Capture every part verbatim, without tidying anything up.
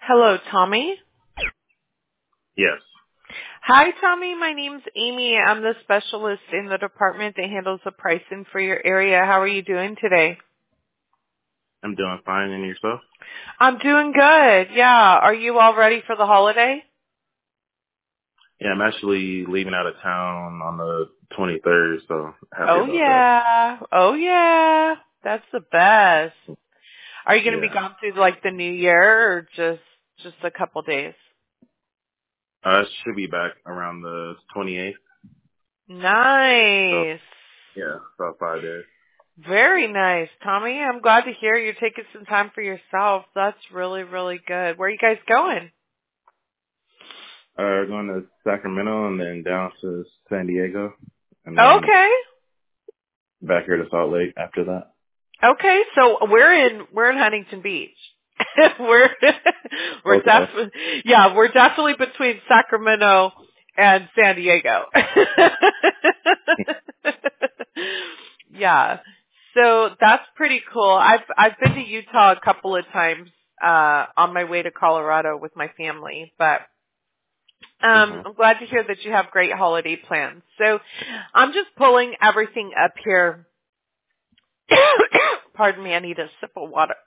Hello, Tommy. Yes. Hi, Tommy. My name's Amy. I'm the specialist in the department that handles the pricing for your area. How are you doing today? I'm doing fine. And yourself? I'm doing good. Yeah. Are you all ready for the holiday? Yeah, I'm actually leaving out of town on the twenty-third, so happy Oh, about that. yeah. Oh, yeah. That's the best. Are you going to be Yeah. gone through like the new year or just just a couple days? I should be back around the twenty-eighth. So, Nice. yeah, about five days. Very nice, Tommy. I'm glad to hear you're taking some time for yourself. That's really, really good. Where are you guys going? Uh, going to Sacramento and then down to San Diego and then Okay. back here to Salt Lake after that. Okay. So we're in we're in Huntington Beach. we're we're Okay. definitely yeah, we're definitely between Sacramento and San Diego. Yeah. So that's pretty cool. I've I've been to Utah a couple of times uh on my way to Colorado with my family, but Um, hmm I'm glad to hear that you have great holiday plans. So I'm just pulling everything up here. Pardon me, I need a sip of water.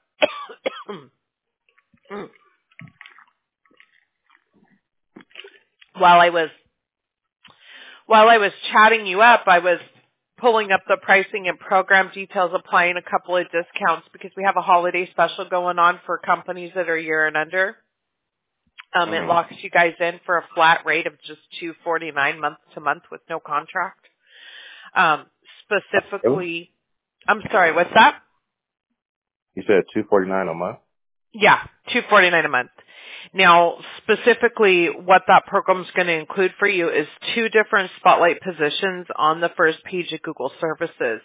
while I was while I was chatting you up, I was pulling up the pricing and program details, applying a couple of discounts because we have a holiday special going on for companies that are a year and under. Um, it hmm locks you guys in for a flat rate of just two forty-nine month to month with no contract. Um, Really? specifically, I'm sorry, what's that? You said two forty-nine a month? Yeah, two forty-nine a month. Now, specifically, what that program is going to include for you is two different spotlight positions on the first page of Google Services.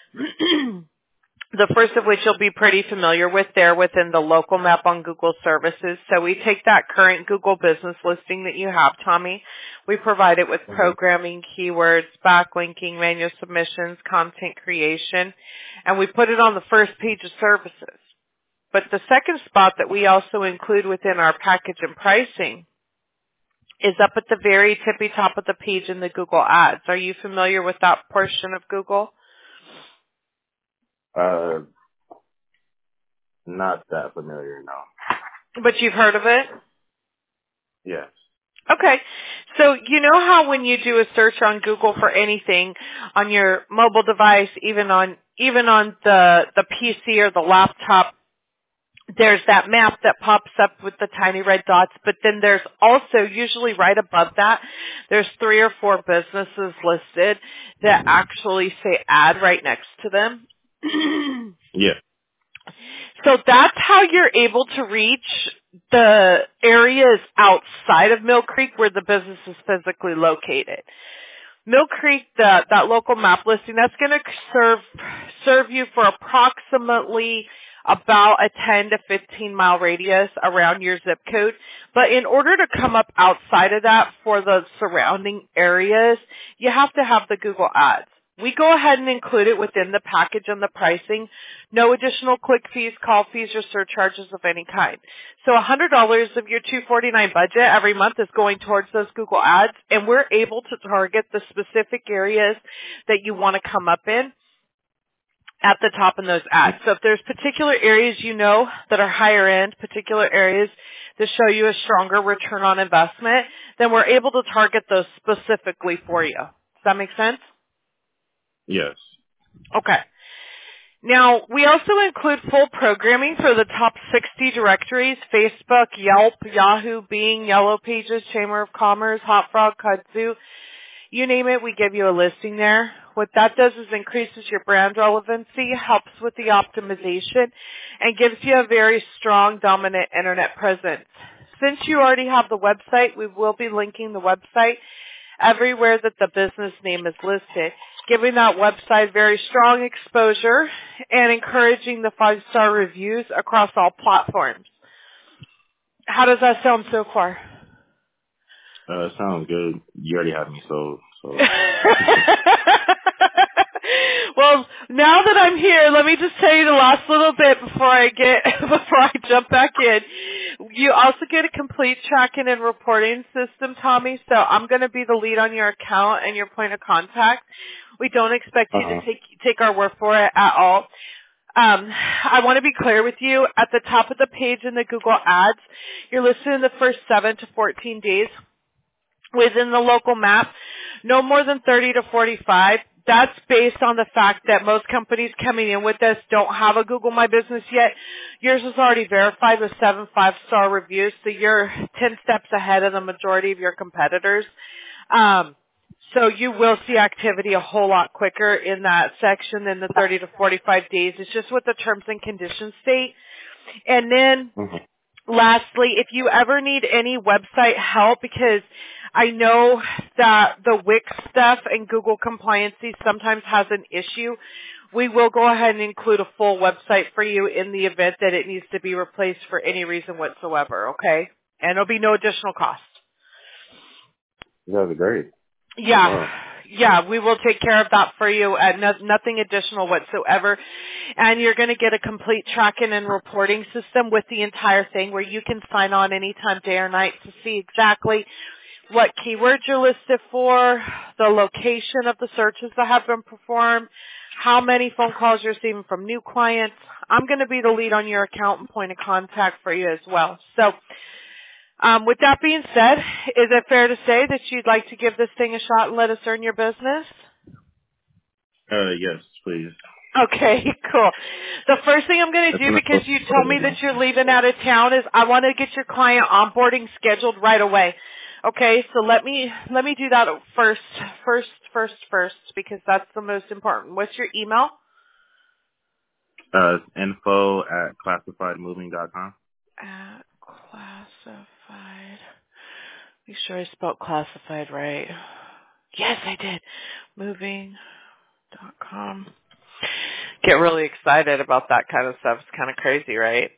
The first of which you'll be pretty familiar with there within the local map on Google Services. So we take that current Google business listing that you have, Tommy. We provide it with hmm programming, keywords, backlinking, manual submissions, content creation, and we put it on the first page of services. But the second spot that we also include within our package and pricing is up at the very tippy top of the page in the Google Ads. Are you familiar with that portion of Google? Uh, not that familiar, no. But you've heard of it? Yes. Okay. So you know how when you do a search on Google for anything on your mobile device, even on even on the the P C or the laptop, there's that map that pops up with the tiny red dots, but then there's also usually right above that, there's three or four businesses listed that actually say ad right next to them. Yeah. So that's how you're able to reach the areas outside of Mill Creek where the business is physically located. Mill Creek, the, that local map listing, that's going to serve serve you for approximately about a ten to fifteen mile radius around your zip code. But in order to come up outside of that for the surrounding areas, you have to have the Google Ads. We go ahead and include it within the package and the pricing. No additional click fees, call fees, or surcharges of any kind. So one hundred dollars of your two hundred forty-nine dollars budget every month is going towards those Google Ads, and we're able to target the specific areas that you want to come up in at the top in those ads. So if there's particular areas you know that are higher end, particular areas that show you a stronger return on investment, then we're able to target those specifically for you. Does that make sense? Yes. Okay. Now, we also include full programming for the top sixty directories: Facebook, Yelp, Yahoo, Bing, Yellow Pages, Chamber of Commerce, HotFrog, Kudzu. You name it, we give you a listing there. What that does is increases your brand relevancy, helps with the optimization, and gives you a very strong, dominant internet presence. Since you already have the website, we will be linking the website everywhere that the business name is listed, giving that website very strong exposure and encouraging the five-star reviews across all platforms. How does that sound so far? Uh, sounds good. You already have me sold, Well, so. Well, now that I'm here, let me just tell you the last little bit before I get before I jump back in. You also get a complete tracking and reporting system, Tommy. So I'm going to be the lead on your account and your point of contact. We don't expect you Uh-huh. to take take our word for it at all. Um, I want to be clear with you. At the top of the page in the Google Ads, you're listed in the first seven to fourteen days within the local map, no more than thirty to forty-five. That's based on the fact that most companies coming in with this don't have a Google My Business yet. Yours is already verified with seven five-star reviews, so you're ten steps ahead of the majority of your competitors. Um, so you will see activity a whole lot quicker in that section than the thirty to forty-five days. It's just what the terms and conditions state. And then Uh-huh. lastly, if you ever need any website help, because I know that the Wix stuff and Google compliancy sometimes has an issue, we will go ahead and include a full website for you in the event that it needs to be replaced for any reason whatsoever, okay? And it'll be no additional cost. That'd be great. Yeah, Wow. yeah, we will take care of that for you at no, nothing additional whatsoever. And you're going to get a complete tracking and reporting system with the entire thing where you can sign on anytime, day or night, to see exactly what keywords you're listed for, the location of the searches that have been performed, how many phone calls you're receiving from new clients. I'm going to be the lead on your account and point of contact for you as well. So, Um, with that being said, is it fair to say that you'd like to give this thing a shot and let us earn your business? Uh, yes, please. Okay, cool. The first thing I'm going to That's do, enough because for you told me that you're leaving out of town, is I want to get your client onboarding scheduled right away. Okay, so let me let me do that first, first, first, first, because that's the most important. What's your email? uh, info at classified moving dot com. At classified. Make sure I spelled classified right. Yes, I did. Moving dot com. Get really excited about that kind of stuff. It's kind of crazy, right?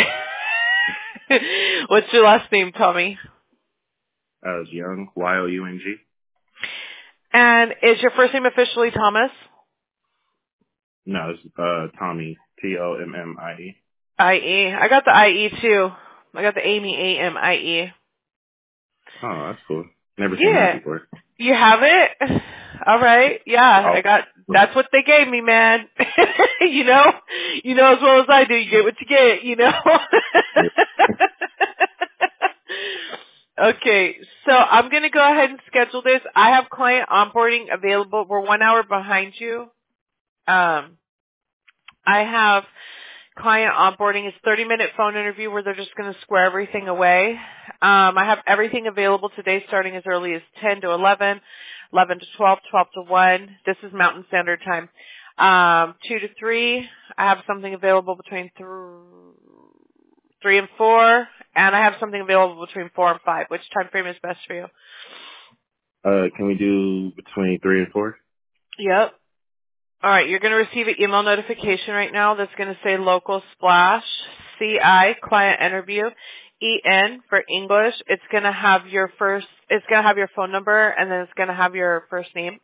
What's your last name, Tommy? Uh, it's Young, Y O U N G. And is your first name officially Thomas? No, it's uh, Tommy, T O M M I E. I E. I got the I E too. I got the Amy A M I E. Oh, that's cool. Never seen that Yeah. before. You have it? All right. Yeah, I Oh. got, that's what they gave me, man. you know? You know as well as I do. You get what you get, you know? Okay, so I'm going to go ahead and schedule this. I have client onboarding available. We're one hour behind you. Um, I have client onboarding is thirty minute phone interview where they're just going to square everything away. Um, I have everything available today starting as early as ten to eleven, eleven to twelve, twelve to one. This is Mountain Standard Time. Um, two to three, I have something available between th- three and four, and I have something available between four and five. Which time frame is best for you? Uh, can we do between three and four? Yep. All right, you're going to receive an email notification right now that's going to say local splash, C I, client interview, E N for English. It's going to have your first, it's going to have your phone number, and then it's going to have your first name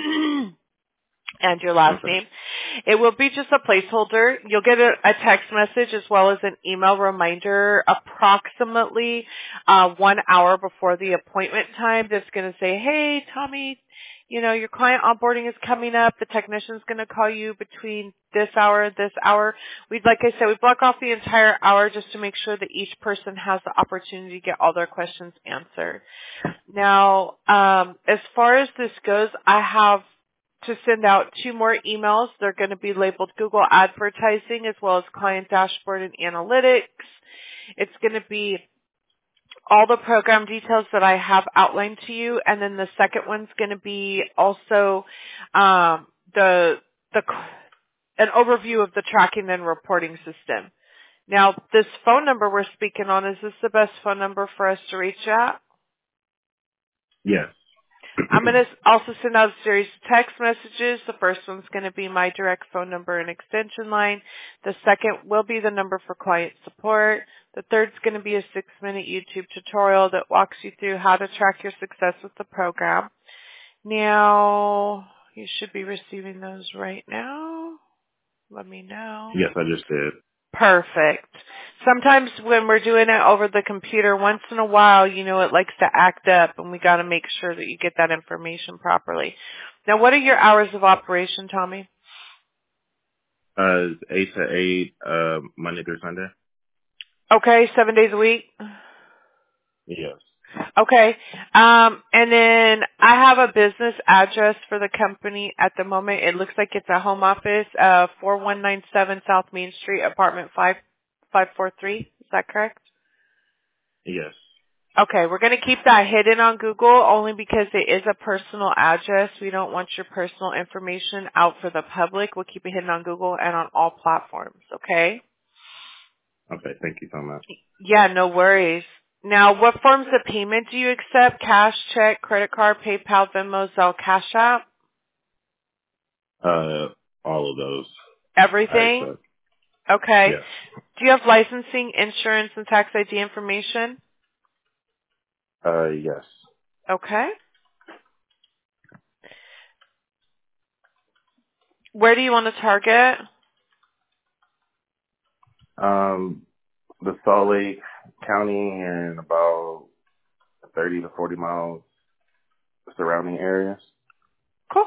and your last Okay. name. It will be just a placeholder. You'll get a, a text message as well as an email reminder approximately uh, one hour before the appointment time that's going to say, hey, Tommy, you know, your client onboarding is coming up. The technician's going to call you between this hour and this hour. We'd, like I said, we block off the entire hour just to make sure that each person has the opportunity to get all their questions answered. Now, um, as far as this goes, I have to send out two more emails. They're going to be labeled Google Advertising as well as Client Dashboard and Analytics. It's going to be all the program details that I have outlined to you, and then the second one's going to be also um, the the an overview of the tracking and reporting system. Now, this phone number we're speaking on, is this the best phone number for us to reach at? Yes. I'm going to also send out a series of text messages. The first one's going to be my direct phone number and extension line. The second will be the number for client support. The third's going to be a six-minute YouTube tutorial that walks you through how to track your success with the program. Now, You should be receiving those right now. Let me know. Yes, I just did. Perfect. Sometimes when we're doing it over the computer, once in a while, you know, it likes to act up, and we got to make sure that you get that information properly. Now, what are your hours of operation, Tommy? Uh, eight to eight, uh, Monday through Sunday. Okay, seven days a week. Yes. Okay. Um, and then I have a business address for the company at the moment. It looks like it's a home office, uh, four one nine seven South Main Street, apartment five five four three. Is that correct? Yes. Okay, we're going to keep that hidden on Google only because it is a personal address. We don't want your personal information out for the public. We'll keep it hidden on Google and on all platforms, okay? Okay, thank you so much. Yeah, no worries. Now, what forms of payment do you accept? Cash, check, credit card, PayPal, Venmo, Zelle, Cash App? Uh, all of those I Everything? accept. Okay. Yes. Do you have licensing, insurance, and tax I D information? Uh, yes. Okay. Where do you want to target? Um, the Salt Lake County and about thirty to forty miles surrounding areas. Cool.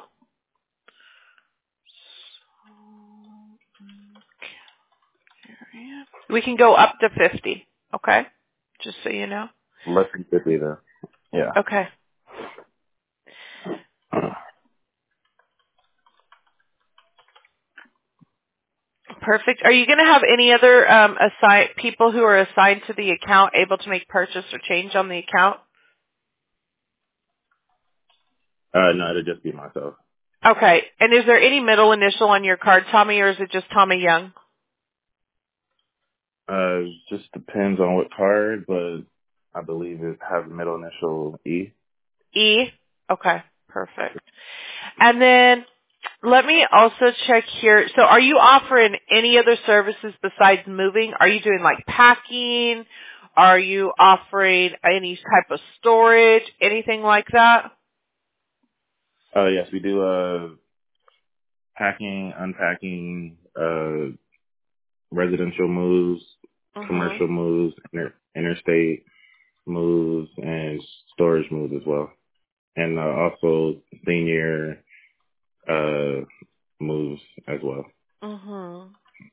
We can go up to fifty, okay? Just so you know. Less than fifty though. Yeah. Okay. Perfect. Are you going to have any other um, assign people who are assigned to the account able to make purchase or change on the account? Uh, no, it'd just be myself. Okay. And is there any middle initial on your card, Tommy, or is it just Tommy Young? Uh, just depends on what card, but I believe it has a middle initial E. E? Okay. Perfect. And then let me also check here. So are you offering any other services besides moving? Are you doing like packing? Are you offering any type of storage? Anything like that? Uh, yes, we do, uh, packing, unpacking, uh, residential moves, Mhm. commercial moves, inter- interstate moves, and storage moves as well. And, uh, also senior, uh, moves as well. Mhm.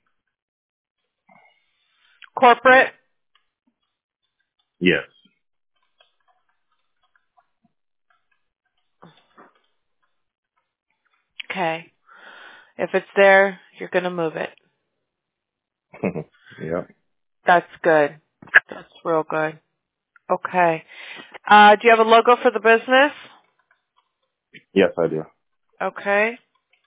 Corporate? Yes. Okay. If it's there, you're going to move it. Yep. That's good. That's real good. Okay. Uh, do you have a logo for the business? Yes, I do. Okay.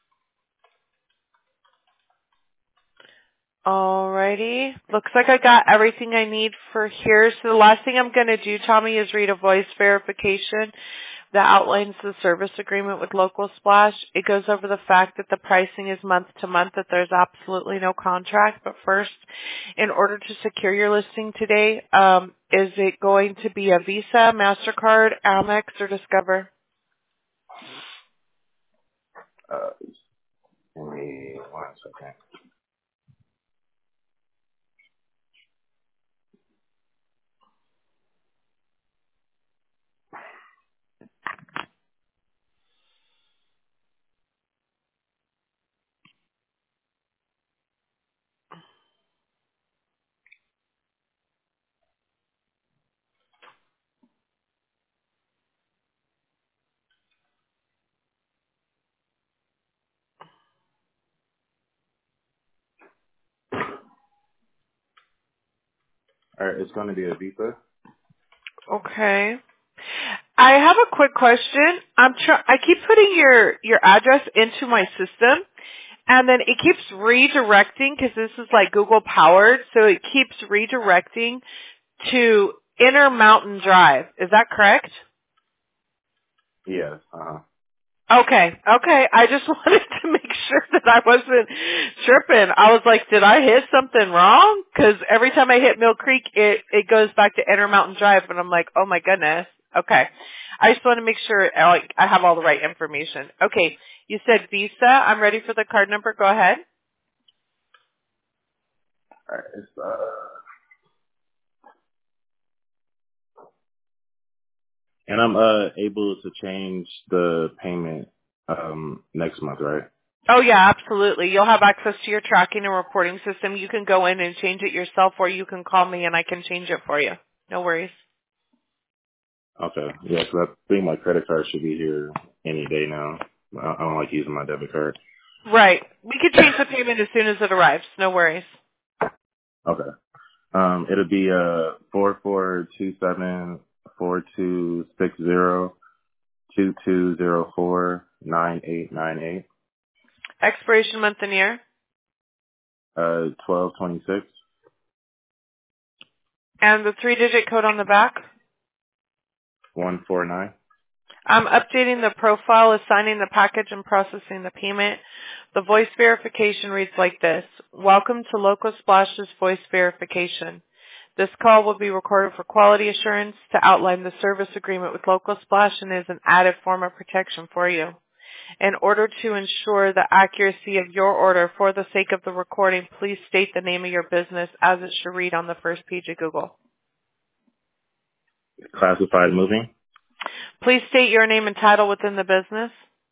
Alrighty. Looks like I got everything I need for here. So the last thing I'm going to do, Tommy, is read a voice verification that outlines the service agreement with Local Splash. It goes over the fact that the pricing is month to month, that there's absolutely no contract. But first, in order to secure your listing today, um, is it going to be a Visa, MasterCard, Amex, or Discover? Uh, give me one second. All right, it's going to be a Visa. Okay. I have a quick question. I'm try- I keep putting your your address into my system, and then it keeps redirecting because this is like Google powered, so it keeps redirecting to Intermountain Drive. Is that correct? Yes. Uh-huh. Okay, okay. I just wanted to make sure that I wasn't tripping. I was like, did I hit something wrong? Because every time I hit Mill Creek, it it goes back to Intermountain Drive, and I'm like, oh my goodness. Okay, I just want to make sure I, like I have all the right information. Okay, You said Visa. I'm ready for the card number. Go ahead. All right, it's, uh, and I'm uh able to change the payment um next month, right? Oh, yeah, absolutely. You'll have access to your tracking and reporting system. You can go in and change it yourself, or you can call me and I can change it for you. No worries. Okay. Yeah, 'cause I think my credit card should be here any day now. I I don't like using my debit card. Right. We can change the payment as soon as it arrives. No worries. Okay. Um, it'll be uh four four two seven four two six zero two two zero four nine eight nine eight. Expiration month and year. Uh, twelve twenty six And the three-digit code on the back. one four nine. I'm updating the profile, assigning the package, and processing the payment. The voice verification reads like this. Welcome to Local Splash's voice verification. This call will be recorded for quality assurance to outline the service agreement with Local Splash and is an added form of protection for you. In order to ensure the accuracy of your order for the sake of the recording, please state the name of your business as it should read on the first page of Google. Classified moving. Please state your name and title within the business.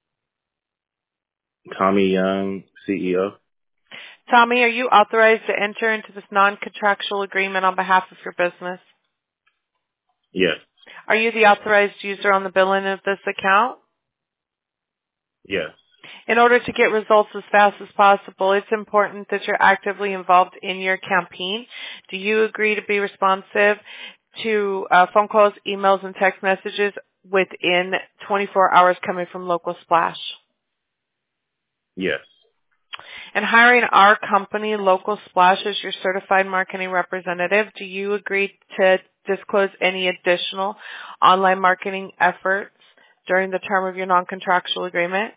Tommy Young, C E O. Tommy, are you authorized to enter into this non-contractual agreement on behalf of your business? Yes. Are you the authorized user on the billing of this account? Yes. In order to get results as fast as possible, it's important that you're actively involved in your campaign. Do you agree to be responsive to uh, phone calls, emails, and text messages within twenty-four hours coming from Local Splash? Yes. And hiring our company, Local Splash, as your certified marketing representative, do you agree to disclose any additional online marketing efforts during the term of your non-contractual agreement?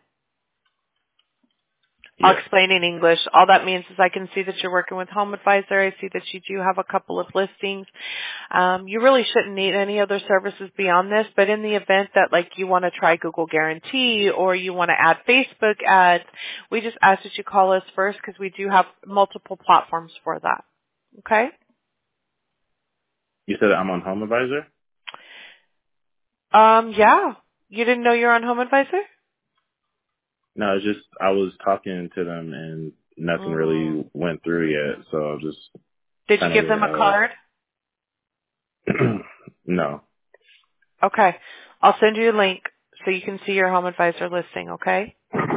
I'll Yes. explain in English. All that means is I can see that you're working with Home Advisor. I see that you do have a couple of listings. Um, you really shouldn't need any other services beyond this, but in the event that like you want to try Google Guarantee or you want to add Facebook ads, we just ask that you call us first because we do have multiple platforms for that. Okay? You said I'm on Home Advisor? Um, yeah. You didn't know you're on Home Advisor? No, it's just I was talking to them and nothing Mm. really went through yet, so I was just Did you kind give them a of card? uh no. Okay. I'll send you a link so you can see your Home Advisor listing, okay?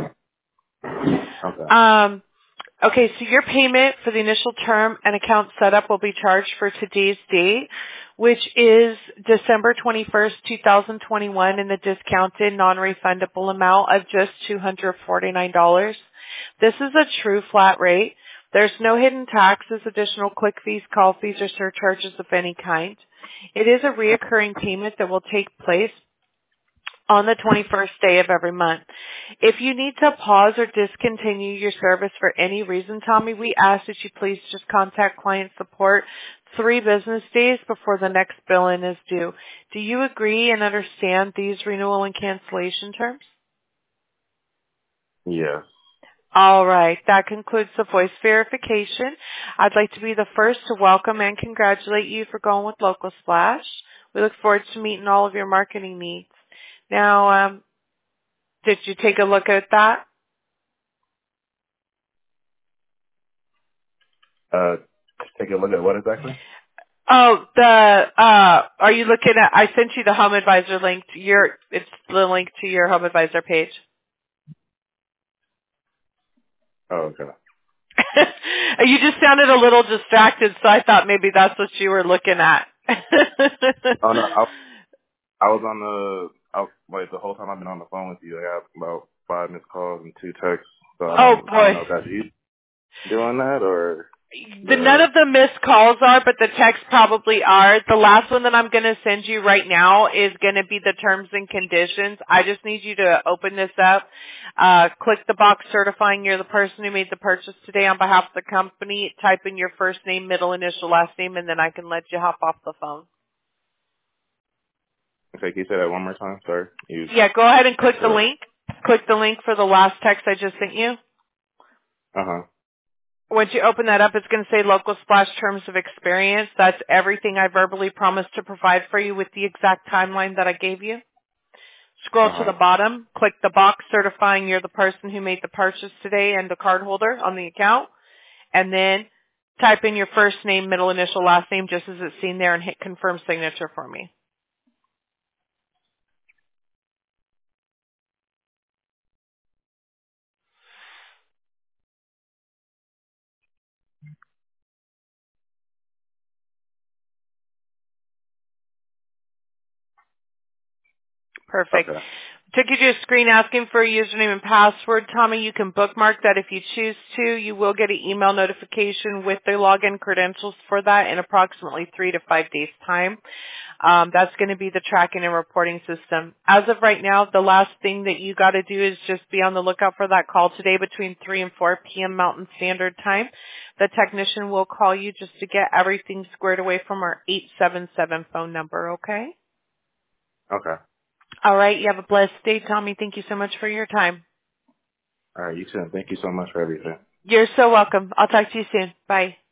Okay. Um, okay, so your payment for the initial term and account setup will be charged for today's date, which is December twenty-first, twenty twenty-one, in the discounted non-refundable amount of just two hundred forty-nine dollars. This is a true flat rate. There's no hidden taxes, additional quick fees, call fees, or surcharges of any kind. It is a reoccurring payment that will take place on the twenty-first day of every month. If you need to pause or discontinue your service for any reason, Tommy, we ask that you please just contact client support three business days before the next billing is due. Do you agree and understand these renewal and cancellation terms? Yes. All right. That concludes the voice verification. I'd like to be the first to welcome and congratulate you for going with Local Splash. We look forward to meeting all of your marketing needs. Now, um, did you take a look at that? Uh take a look at what exactly? Oh, the uh, are you looking at? I sent you the Home Advisor link. To your, it's the link to your Home Advisor page. Oh, okay. You just sounded a little distracted, so I thought maybe that's what you were looking at. Oh no, I I was on the I, like the whole time I've been on the phone with you. I got about five missed calls and two texts. So I Oh don't I don't boy. know if that's you doing that or The none the of the missed calls are, but the texts probably are. The last one that I'm going to send you right now is going to be the terms and conditions. I just need you to open this up, uh, click the box certifying you're the person who made the purchase today on behalf of the company, type in your first name, middle initial, last name, and then I can let you hop off the phone. okay, can you say that one more time? Sorry. You Yeah, go ahead and click the sure. link. Click the link for the last text I just sent you. Uh-huh. Once you open that up, it's going to say Local Splash Terms of Experience. That's everything I verbally promised to provide for you with the exact timeline that I gave you. Scroll to Uh-huh. the bottom, click the box certifying you're the person who made the purchase today and the card holder on the account, and then type in your first name, middle initial, last name, just as it's seen there, and hit confirm signature for me. Perfect. Okay. Took you to a screen asking for a username and password. Tommy, you can bookmark that if you choose to. You will get an email notification with the login credentials for that in approximately three to five days' time. Um, that's going to be the tracking and reporting system. As of right now, the last thing that you got to do is just be on the lookout for that call today between three and four p.m. Mountain Standard Time. The technician will call you just to get everything squared away from our eight seven seven phone number, okay? Okay. All right. You have a blessed day, Tommy. Thank you so much for your time. All right, you too. Thank you so much for everything. You're so welcome. I'll talk to you soon. Bye.